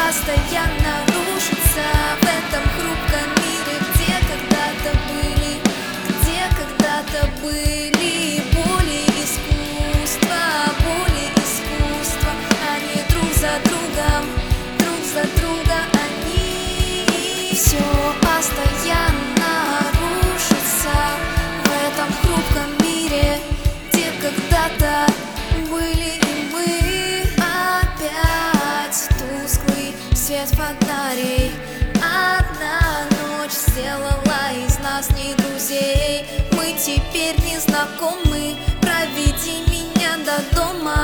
постоянно рушится в этом хрупком мире, где когда-то были боли, искусства, они друг за друга они. Все постоянно рушится в этом хрупком мире, где когда-то были и мы. Опять тусклый свет фонарей, одна ночь сделала из нас не друзей. Мы теперь не знакомы, проведи меня до дома.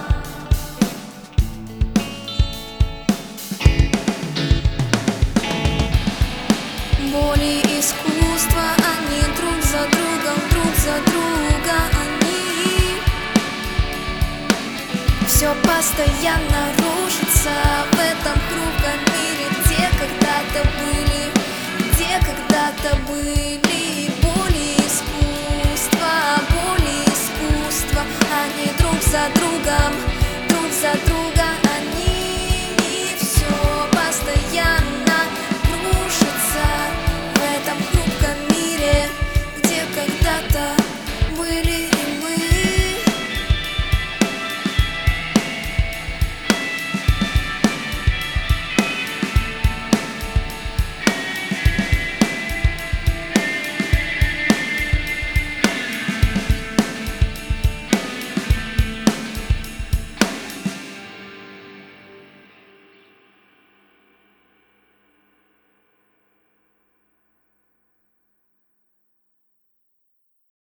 Боли, искусства, они друг за друга они. Все постоянно рушится в этом хрупком мире, где когда-то были боли, искусства, они друг за другом.